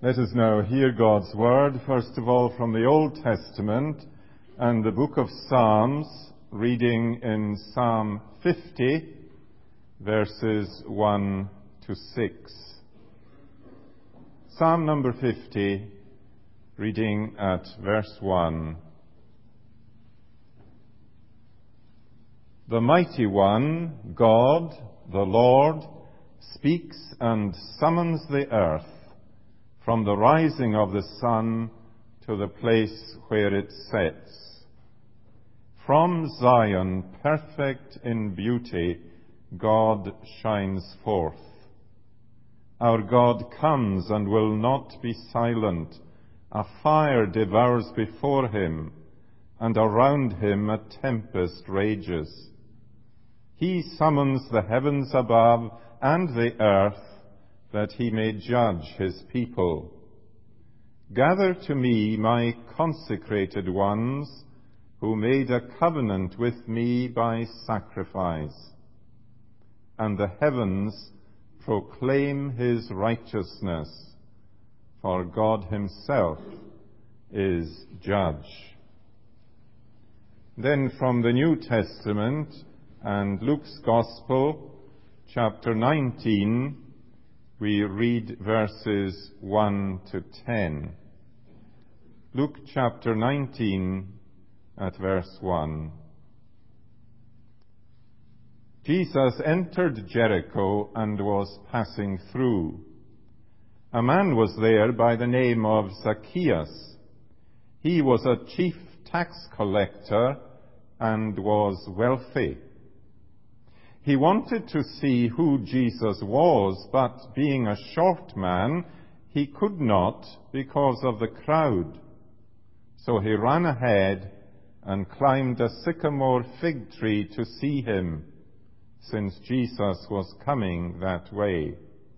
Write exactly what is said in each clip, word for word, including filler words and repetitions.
Let us now hear God's word, first of all from the Old Testament and the book of Psalms, reading in Psalm fifty, verses one to six. Psalm number fifty, reading at verse one. The Mighty One, God, the Lord, speaks and summons the earth from the rising of the sun to the place where it sets. From Zion, perfect in beauty, God shines forth. Our God comes and will not be silent. A fire devours before him, and around him a tempest rages. He summons the heavens above and the earth, that he may judge his people. Gather to me my consecrated ones, who made a covenant with me by sacrifice. And the heavens proclaim his righteousness, for God himself is judge. Then from the New Testament and Luke's Gospel, chapter nineteen, we read verses one to ten. Luke chapter nineteen at verse one. Jesus entered Jericho and was passing through. A man was there by the name of Zacchaeus. He was a chief tax collector and was wealthy. He wanted to see who Jesus was, but being a short man, he could not because of the crowd. So he ran ahead and climbed a sycamore fig tree to see him, since Jesus was coming that way.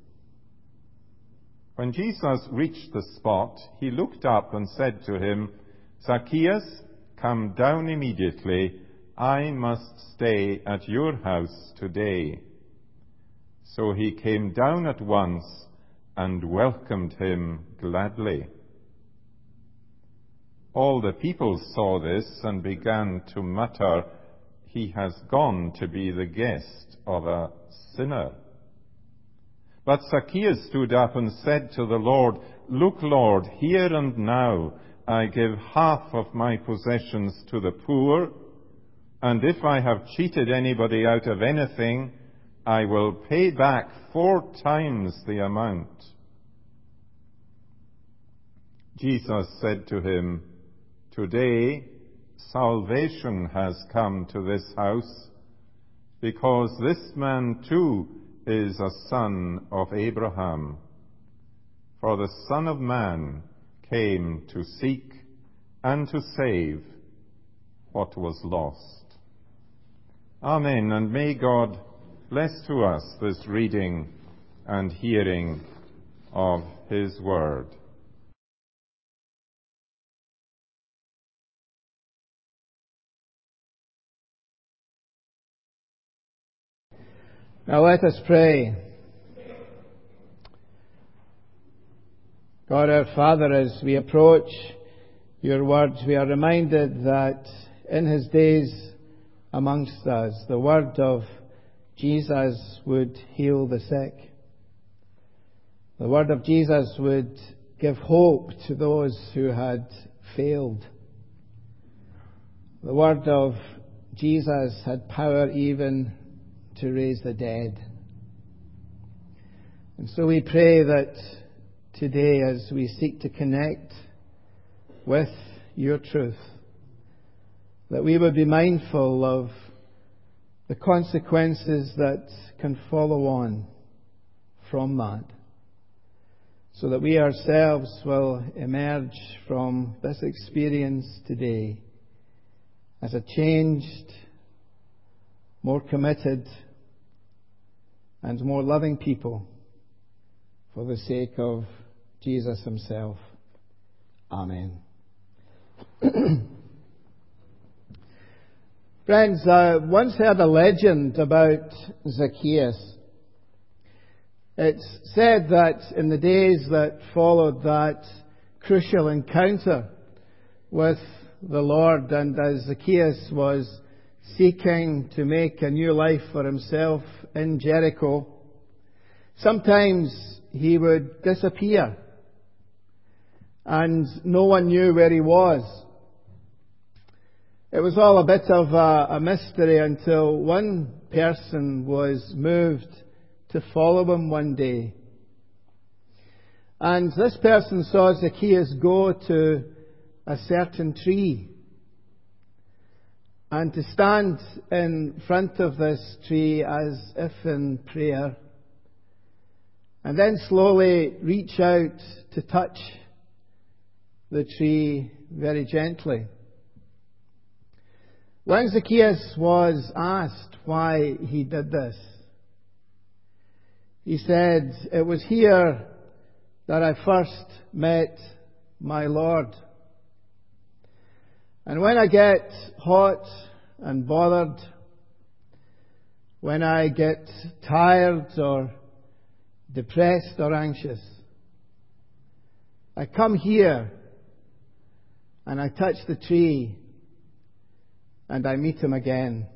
When Jesus reached the spot, he looked up and said to him, "Zacchaeus, come down immediately. I must stay at your house today." So he came down at once and welcomed him gladly. All the people saw this and began to mutter, "He has gone to be the guest of a sinner." But Zacchaeus stood up and said to the Lord, "Look, Lord, here and now I give half of my possessions to the poor, and if I have cheated anybody out of anything, I will pay back four times the amount." Jesus said to him, "Today salvation has come to this house, because this man too is a son of Abraham. For the Son of Man came to seek and to save what was lost." Amen, and may God bless to us this reading and hearing of his word. Now let us pray. God our Father, as we approach your words, we are reminded that in his days amongst us, the word of Jesus would heal the sick. The word of Jesus would give hope to those who had failed. The word of Jesus had power even to raise the dead. And so we pray that today, as we seek to connect with your truth, that we would be mindful of the consequences that can follow on from that, so that we ourselves will emerge from this experience today as a changed, more committed, and more loving people for the sake of Jesus himself. Amen. Friends, I once heard a legend about Zacchaeus. It's said that in the days that followed that crucial encounter with the Lord, and as Zacchaeus was seeking to make a new life for himself in Jericho, sometimes he would disappear and no one knew where he was. It was all a bit of a, a mystery until one person was moved to follow him one day. And this person saw Zacchaeus go to a certain tree and to stand in front of this tree as if in prayer, and then slowly reach out to touch the tree very gently. When Zacchaeus was asked why he did this, he said, "It was here that I first met my Lord. And when I get hot and bothered, when I get tired or depressed or anxious, I come here and I touch the tree and I meet him again."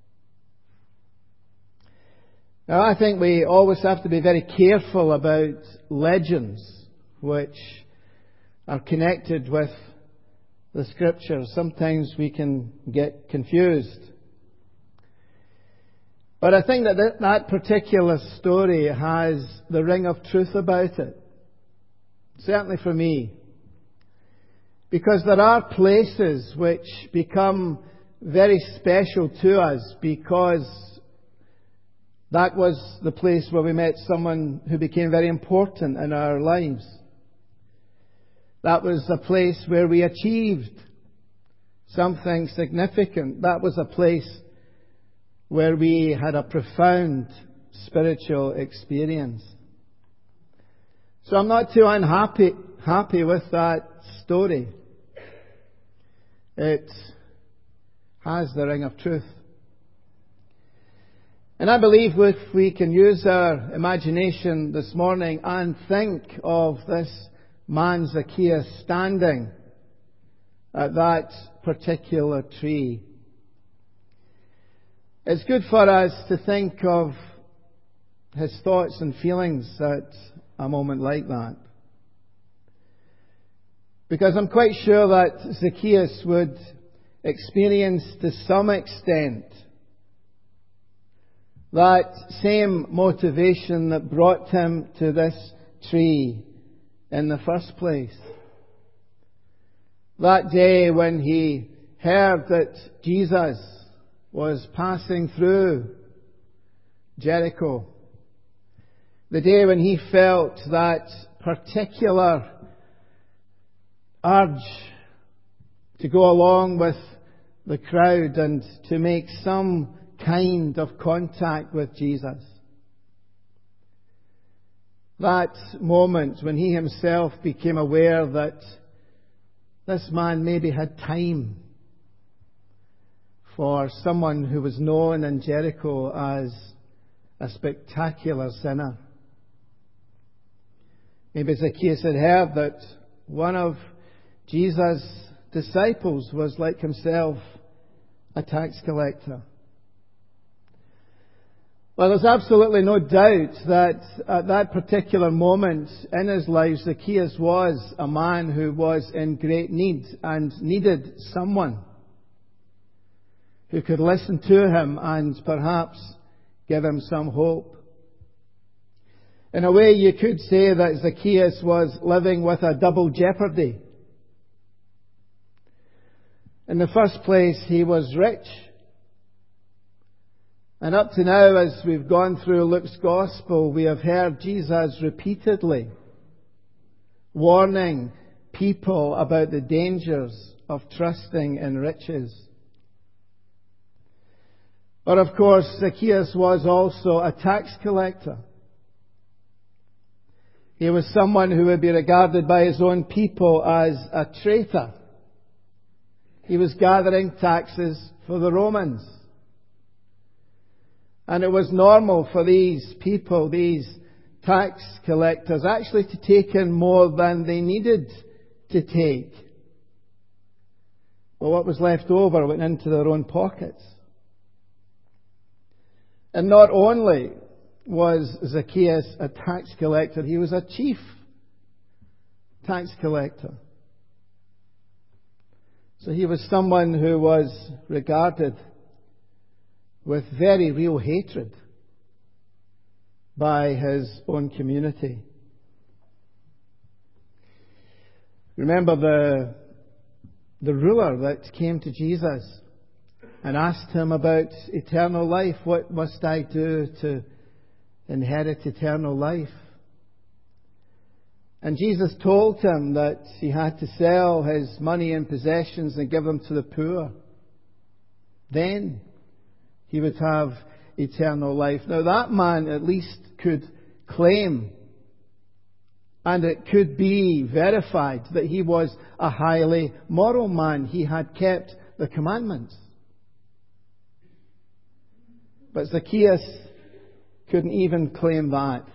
Now, I think we always have to be very careful about legends which are connected with the Scriptures. Sometimes we can get confused. But I think that th- that particular story has the ring of truth about it. Certainly for me. Because there are places which become very special to us because that was the place where we met someone who became very important in our lives. That was a place where we achieved something significant. That was a place where we had a profound spiritual experience. So I'm not too unhappy happy with that story. It has the ring of truth. And I believe if we can use our imagination this morning and think of this man Zacchaeus standing at that particular tree, it's good for us to think of his thoughts and feelings at a moment like that. Because I'm quite sure that Zacchaeus would experience to some extent that same motivation that brought him to this tree in the first place. That day when he heard that Jesus was passing through Jericho. The day when he felt that particular urge to go along with the crowd and to make some kind of contact with Jesus. That moment when he himself became aware that this man maybe had time for someone who was known in Jericho as a spectacular sinner. Maybe Zacchaeus had heard that one of Jesus' disciples was like himself, a tax collector. Well, there's absolutely no doubt that at that particular moment in his life, Zacchaeus was a man who was in great need and needed someone who could listen to him and perhaps give him some hope. In a way, you could say that Zacchaeus was living with a double jeopardy. In the first place, he was rich. And up to now, as we've gone through Luke's Gospel, we have heard Jesus repeatedly warning people about the dangers of trusting in riches. But of course, Zacchaeus was also a tax collector. He was someone who would be regarded by his own people as a traitor. He was gathering taxes for the Romans. And it was normal for these people, these tax collectors actually to take in more than they needed to take. Well, what was left over went into their own pockets. And not only was Zacchaeus a tax collector, he was a chief tax collector. So he was someone who was regarded with very real hatred by his own community. Remember the, the ruler that came to Jesus and asked him about eternal life. What must I do to inherit eternal life? And Jesus told him that he had to sell his money and possessions and give them to the poor. Then he would have eternal life. Now that man at least could claim, and it could be verified, that he was a highly moral man. He had kept the commandments. But Zacchaeus couldn't even claim that.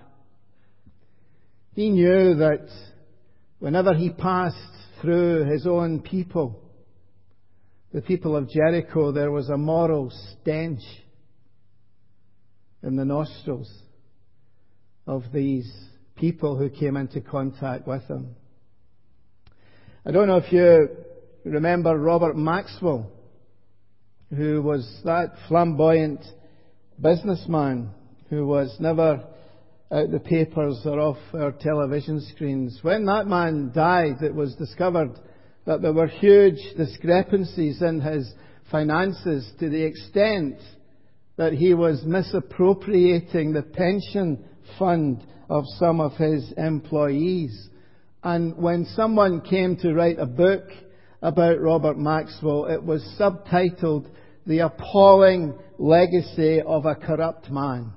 He knew that whenever he passed through his own people, the people of Jericho, there was a moral stench in the nostrils of these people who came into contact with him. I don't know if you remember Robert Maxwell, who was that flamboyant businessman who was never out the papers or off our television screens. When that man died, it was discovered that there were huge discrepancies in his finances to the extent that he was misappropriating the pension fund of some of his employees. And when someone came to write a book about Robert Maxwell, it was subtitled "The Appalling Legacy of a Corrupt Man."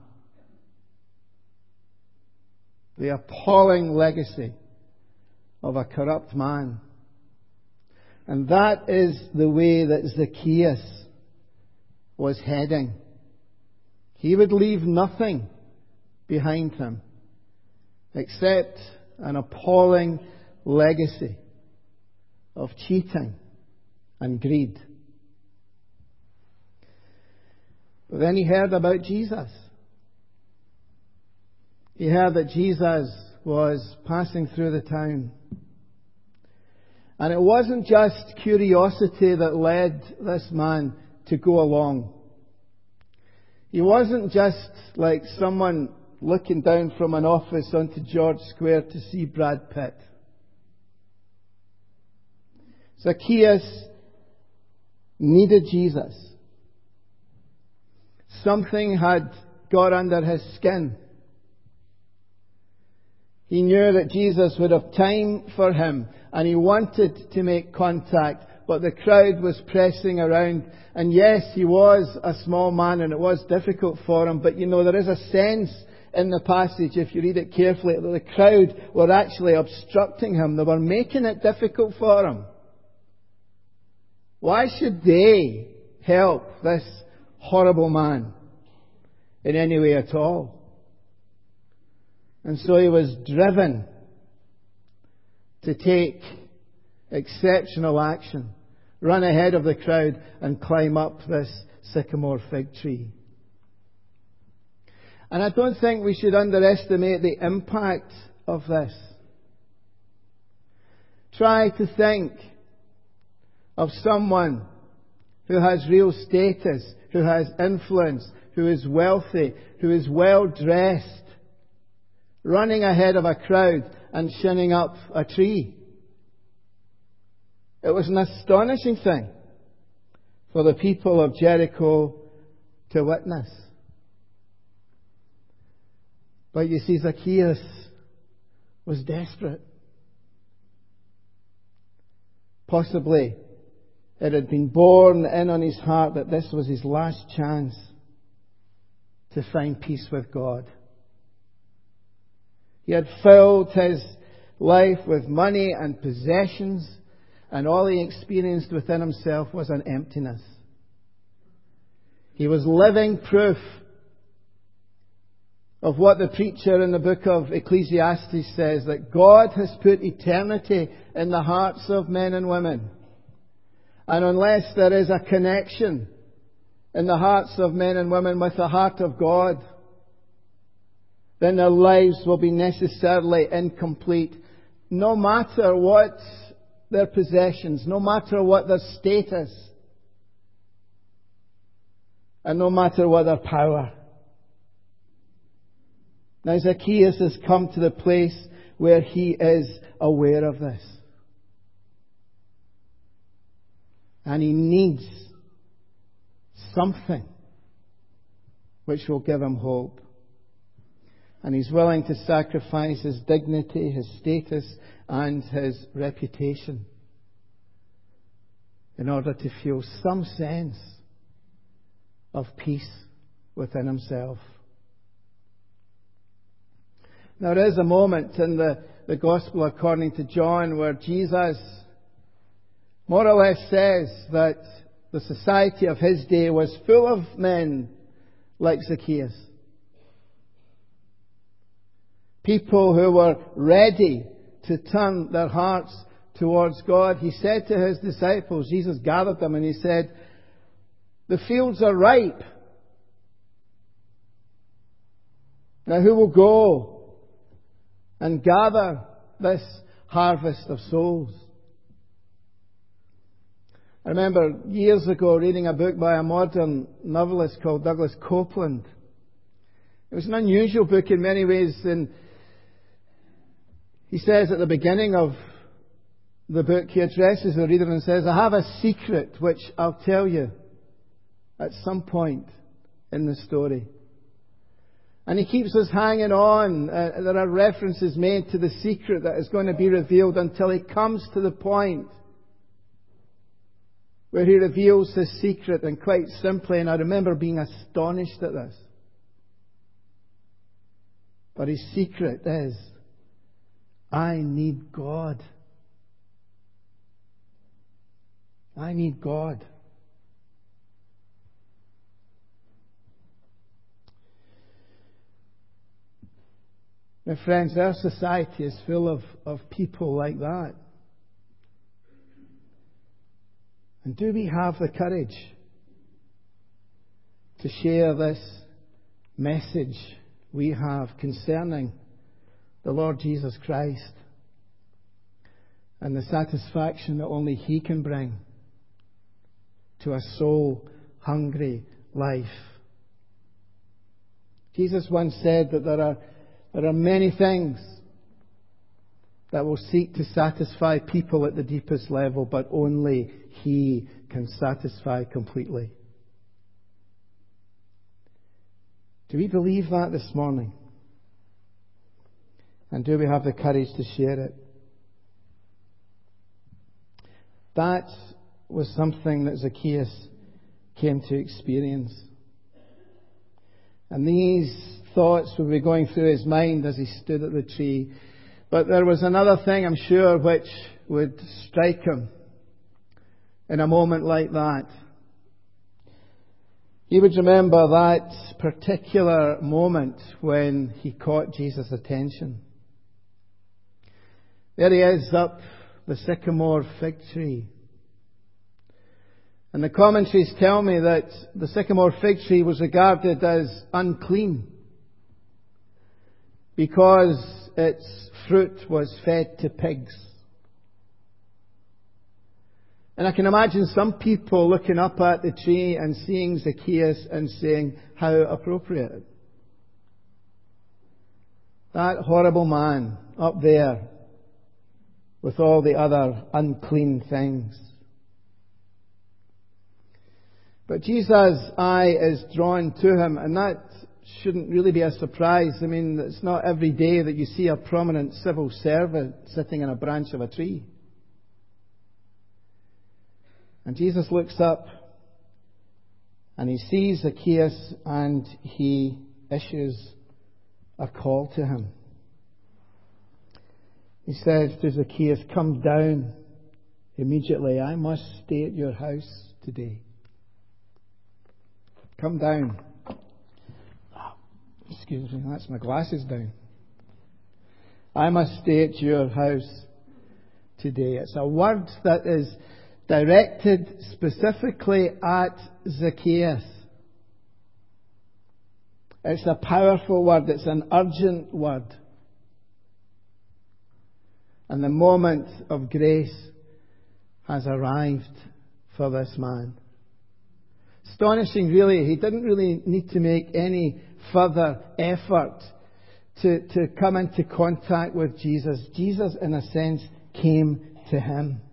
The appalling legacy of a corrupt man. And that is the way that Zacchaeus was heading. He would leave nothing behind him except an appalling legacy of cheating and greed. But then he heard about Jesus. He heard that Jesus was passing through the town. And it wasn't just curiosity that led this man to go along. He wasn't just like someone looking down from an office onto George Square to see Brad Pitt. Zacchaeus needed Jesus. Something had got under his skin. He knew that Jesus would have time for him, and he wanted to make contact, but the crowd was pressing around. And yes, he was a small man and it was difficult for him, but you know, there is a sense in the passage, if you read it carefully, that the crowd were actually obstructing him. They were making it difficult for him. Why should they help this horrible man in any way at all? And so he was driven to take exceptional action, run ahead of the crowd and climb up this sycamore fig tree. And I don't think we should underestimate the impact of this. Try to think of someone who has real status, who has influence, who is wealthy, who is well dressed, running ahead of a crowd and shinning up a tree. It was an astonishing thing for the people of Jericho to witness. But you see, Zacchaeus was desperate. Possibly it had been borne in on his heart that this was his last chance to find peace with God. He had filled his life with money and possessions, and all he experienced within himself was an emptiness. He was living proof of what the preacher in the book of Ecclesiastes says, that God has put eternity in the hearts of men and women. And unless there is a connection in the hearts of men and women with the heart of God, then their lives will be necessarily incomplete, no matter what their possessions, no matter what their status, and no matter what their power. Now Zacchaeus has come to the place where he is aware of this. And he needs something which will give him hope. And he's willing to sacrifice his dignity, his status, and his reputation in order to feel some sense of peace within himself. Now there is a moment in the, the Gospel according to John where Jesus more or less says that the society of his day was full of men like Zacchaeus. People who were ready to turn their hearts towards God. He said to his disciples, Jesus gathered them and he said, "The fields are ripe. Now who will go and gather this harvest of souls?" I remember years ago reading a book by a modern novelist called Douglas Copeland. It was an unusual book in many ways, and he says at the beginning of the book, he addresses the reader and says, "I have a secret which I'll tell you at some point in the story." And he keeps us hanging on. Uh, there are references made to the secret that is going to be revealed until he comes to the point where he reveals his secret. And quite simply, and I remember being astonished at this, but his secret is, I need God. I need God. My friends, our society is full of, of people like that. And do we have the courage to share this message we have concerning the Lord Jesus Christ and the satisfaction that only He can bring to a soul-hungry life? Jesus once said that there are, there are many things that will seek to satisfy people at the deepest level, but only He can satisfy completely. Do we believe that this morning? And do we have the courage to share it? That was something that Zacchaeus came to experience. And these thoughts would be going through his mind as he stood at the tree. But there was another thing, I'm sure, which would strike him in a moment like that. He would remember that particular moment when he caught Jesus' attention. There he is up the sycamore fig tree. And the commentaries tell me that the sycamore fig tree was regarded as unclean because its fruit was fed to pigs. And I can imagine some people looking up at the tree and seeing Zacchaeus and saying, how appropriate. That horrible man up there with all the other unclean things. But Jesus' eye is drawn to him, and that shouldn't really be a surprise. I mean, it's not every day that you see a prominent civil servant sitting in a branch of a tree. And Jesus looks up and he sees Zacchaeus and he issues a call to him. He says to Zacchaeus, "Come down immediately. I must stay at your house today. Come down." Excuse me, that's my glasses down. I must stay at your house today. It's a word that is directed specifically at Zacchaeus. It's a powerful word. It's an urgent word. And the moment of grace has arrived for this man. Astonishing, really. He didn't really need to make any further effort to, to come into contact with Jesus. Jesus, in a sense, came to him.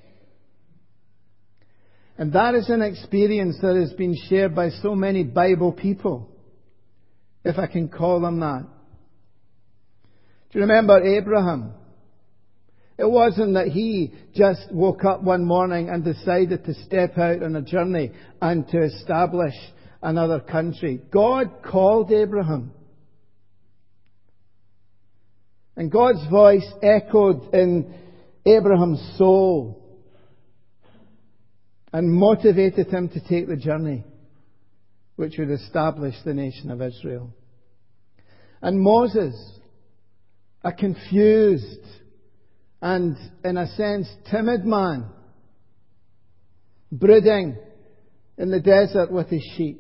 And that is an experience that has been shared by so many Bible people, if I can call them that. Do you remember Abraham? It wasn't that he just woke up one morning and decided to step out on a journey and to establish another country. God called Abraham. And God's voice echoed in Abraham's soul and motivated him to take the journey which would establish the nation of Israel. And Moses, a confused and, in a sense, timid man, brooding in the desert with his sheep.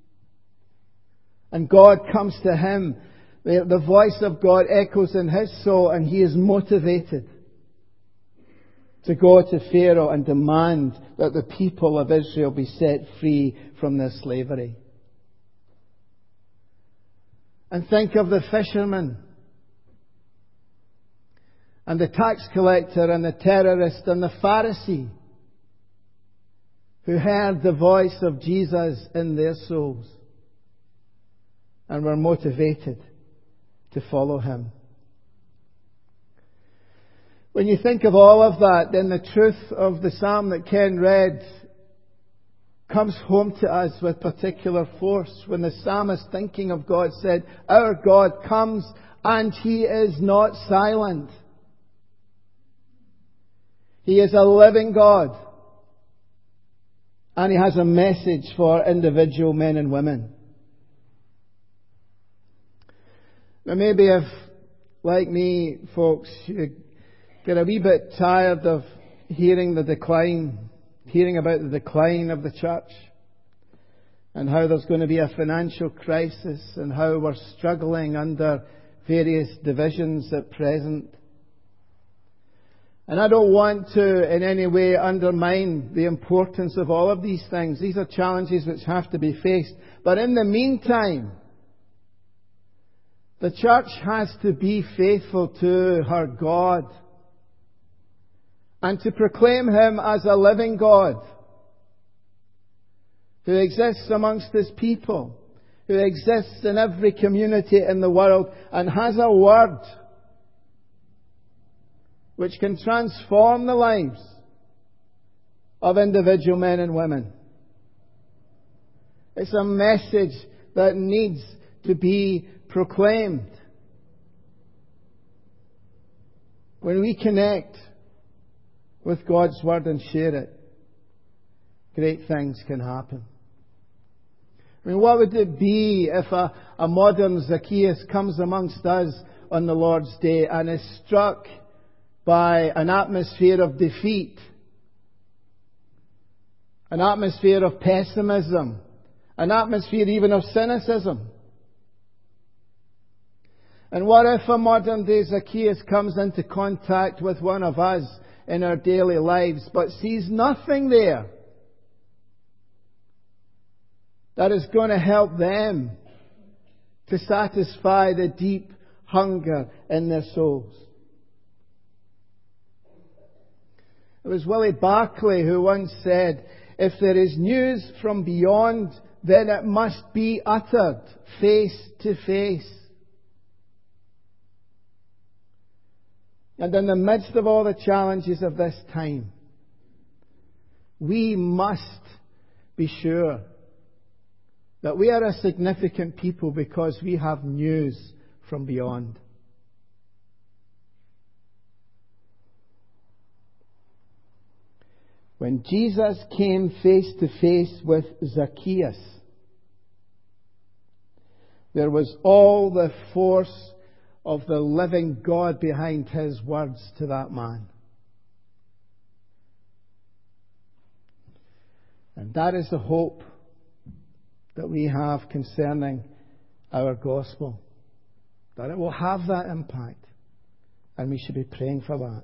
And God comes to him. The, the voice of God echoes in his soul, and he is motivated to go to Pharaoh and demand that the people of Israel be set free from their slavery. And think of the fisherman and the tax collector and the terrorist and the Pharisee who heard the voice of Jesus in their souls and were motivated to follow him. When you think of all of that, then the truth of the psalm that Ken read comes home to us with particular force. When the psalmist, thinking of God, said, "Our God comes and He is not silent. He is a living God. And He has a message for individual men and women." Now maybe if, like me, folks, you get a wee bit tired of hearing the decline, hearing about the decline of the church, and how there's going to be a financial crisis, and how we're struggling under various divisions at present. And I don't want to in any way undermine the importance of all of these things. These are challenges which have to be faced. But in the meantime, the church has to be faithful to her God and to proclaim Him as a living God who exists amongst His people, who exists in every community in the world and has a word which can transform the lives of individual men and women. It's a message that needs to be proclaimed. When we connect with God's Word and share it, great things can happen. I mean, what would it be if a, a modern Zacchaeus comes amongst us on the Lord's Day and is struck by an atmosphere of defeat, an atmosphere of pessimism, an atmosphere even of cynicism? And what if a modern day Zacchaeus comes into contact with one of us in our daily lives but sees nothing there that is going to help them to satisfy the deep hunger in their souls? It was Willie Barclay who once said, "If there is news from beyond, then it must be uttered face to face." And in the midst of all the challenges of this time, we must be sure that we are a significant people because we have news from beyond. When Jesus came face to face with Zacchaeus, there was all the force of the living God behind his words to that man. And that is the hope that we have concerning our gospel. That it will have that impact. And we should be praying for that.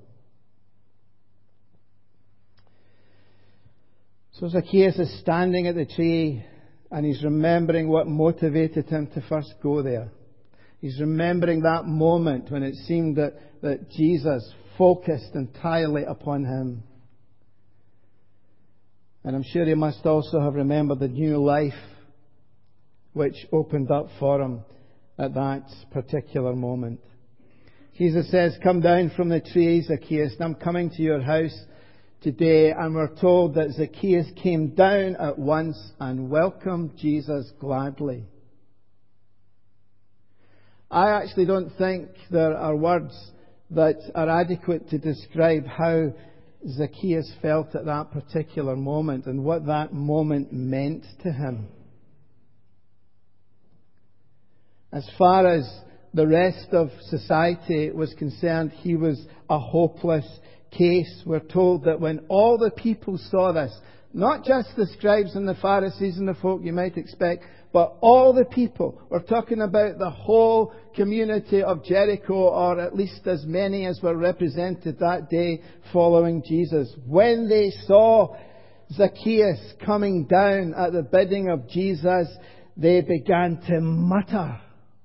So Zacchaeus is standing at the tree and he's remembering what motivated him to first go there. He's remembering that moment when it seemed that, that Jesus focused entirely upon him. And I'm sure he must also have remembered the new life which opened up for him at that particular moment. Jesus says, "Come down from the tree, Zacchaeus, and I'm coming to your house today." And we're told that Zacchaeus came down at once and welcomed Jesus gladly. I actually don't think there are words that are adequate to describe how Zacchaeus felt at that particular moment and what that moment meant to him. As far as the rest of society was concerned, he was a hopeless case. We're told that when all the people saw this, not just the scribes and the Pharisees and the folk you might expect, but all the people, we're talking about the whole community of Jericho, or at least as many as were represented that day following Jesus. When they saw Zacchaeus coming down at the bidding of Jesus, they began to mutter.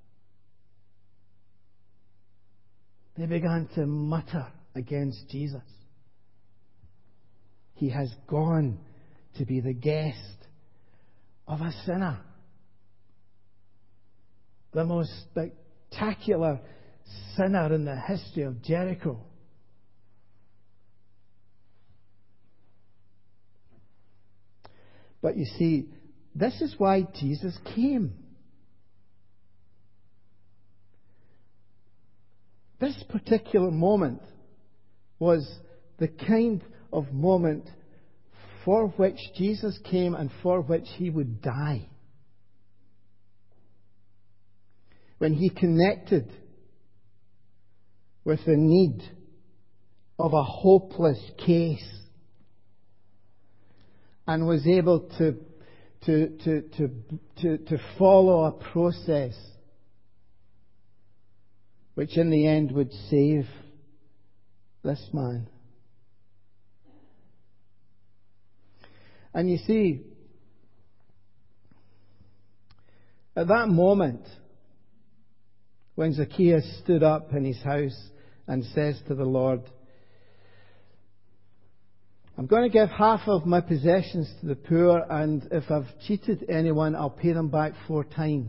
They began to mutter against Jesus. He has gone to be the guest of a sinner. The most spectacular sinner in the history of Jericho. But you see, this is why Jesus came. This particular moment was the kind of moment for which Jesus came and for which he would die. When he connected with the need of a hopeless case and was able to, to, to, to, to, to follow a process which in the end would save this man. And you see, at that moment, when Zacchaeus stood up in his house and says to the Lord, "I'm going to give half of my possessions to the poor, and if I've cheated anyone, I'll pay them back four times."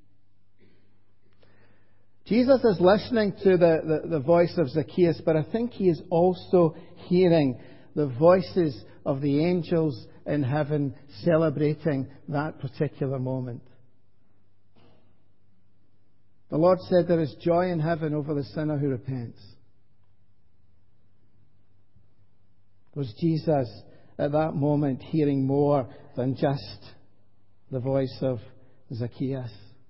Jesus is listening to the, the, the voice of Zacchaeus, but I think he is also hearing the voices of the angels in heaven celebrating that particular moment. The Lord said there is joy in heaven over the sinner who repents. Was Jesus at that moment hearing more than just the voice of Zacchaeus?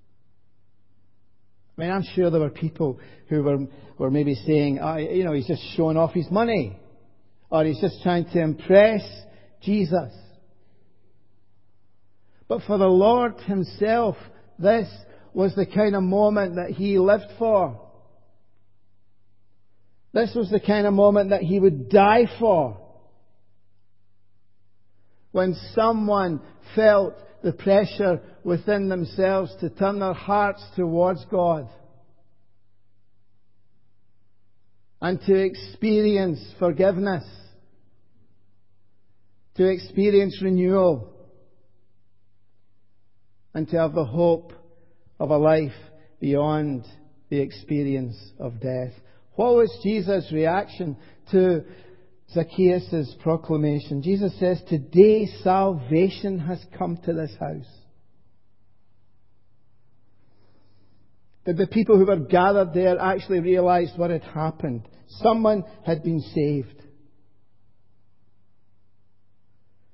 I mean, I'm sure there were people who were, were maybe saying, oh, you know, he's just showing off his money. Or he's just trying to impress Jesus. But for the Lord himself, this was the kind of moment that he lived for. This was the kind of moment that he would die for. When someone felt the pressure within themselves to turn their hearts towards God and to experience forgiveness, to experience renewal, and to have the hope of a life beyond the experience of death. What was Jesus' reaction to Zacchaeus' proclamation? Jesus says, "Today salvation has come to this house." Did the people who were gathered there actually realize what had happened? Someone had been saved.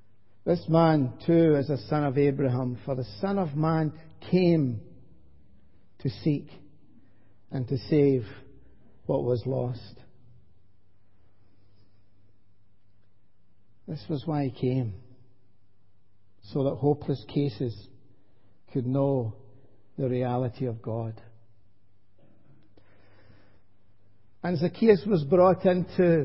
This man too is a son of Abraham, for the Son of Man came to seek and to save what was lost. This was why he came, so that hopeless cases could know the reality of God. And Zacchaeus was brought into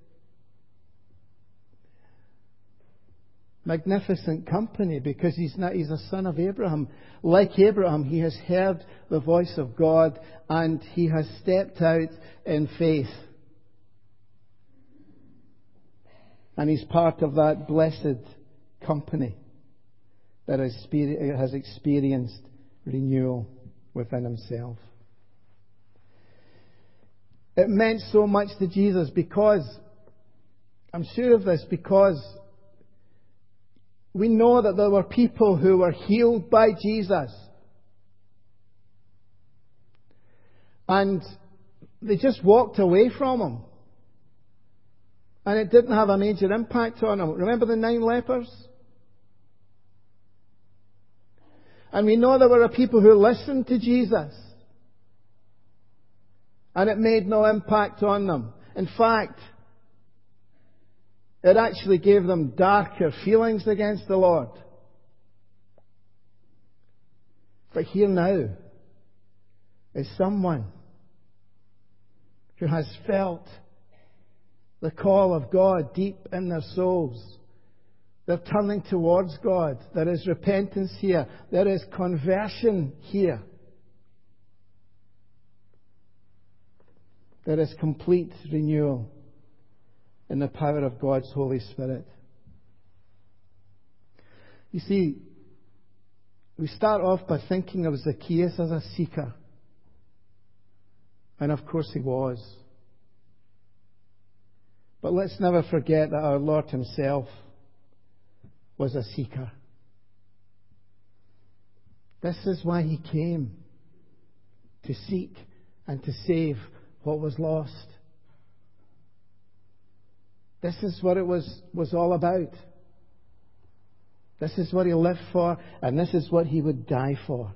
magnificent company because he's not, he's a son of Abraham. Like Abraham, he has heard the voice of God and he has stepped out in faith. And he's part of that blessed company that has experienced renewal within himself. It meant so much to Jesus because, I'm sure of this, because we know that there were people who were healed by Jesus. And they just walked away from him. And it didn't have a major impact on them. Remember the nine lepers? And we know there were people who listened to Jesus. And it made no impact on them. In fact, it actually gave them darker feelings against the Lord. But here now is someone who has felt the call of God deep in their souls. They're turning towards God. There is repentance here. There is conversion here. There is complete renewal in the power of God's Holy Spirit. You see, we start off by thinking of Zacchaeus as a seeker. And of course he was. But let's never forget that our Lord himself was a seeker. This is why he came. To seek and to save what was lost. This is what it was, was all about. This is what he lived for, and this is what he would die for.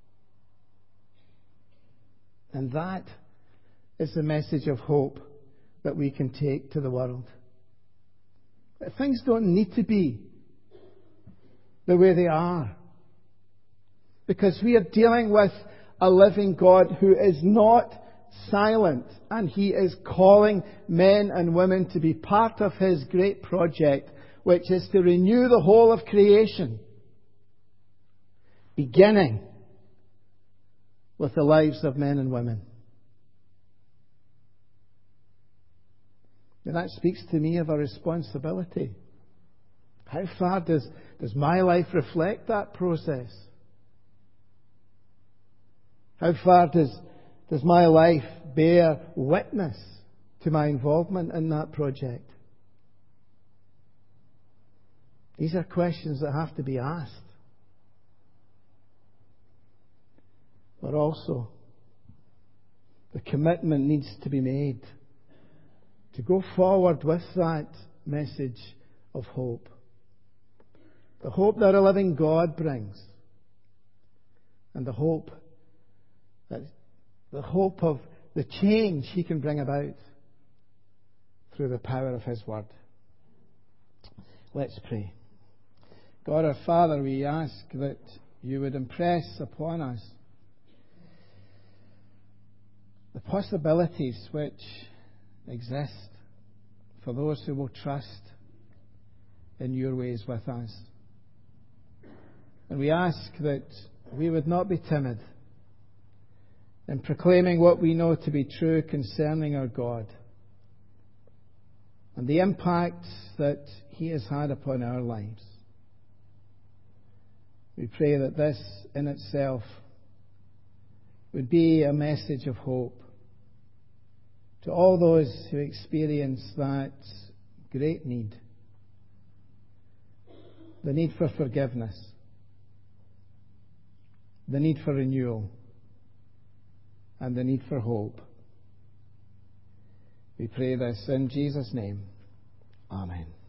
And that is the message of hope that we can take to the world. That things don't need to be the way they are. Because we are dealing with a living God who is not silent, and he is calling men and women to be part of his great project, which is to renew the whole of creation, beginning with the lives of men and women. And that speaks to me of a responsibility. How far does, does my life reflect that process? How far does Does my life bear witness to my involvement in that project? These are questions that have to be asked. But also, the commitment needs to be made to go forward with that message of hope. The hope that a living God brings. And the hope that The hope of the change he can bring about through the power of his word. Let's pray. God our Father, we ask that you would impress upon us the possibilities which exist for those who will trust in your ways with us. And we ask that we would not be timid in proclaiming what we know to be true concerning our God and the impact that he has had upon our lives. We pray that this in itself would be a message of hope to all those who experience that great need, the need for forgiveness, the need for renewal, and the need for hope. We pray this in Jesus' name. Amen.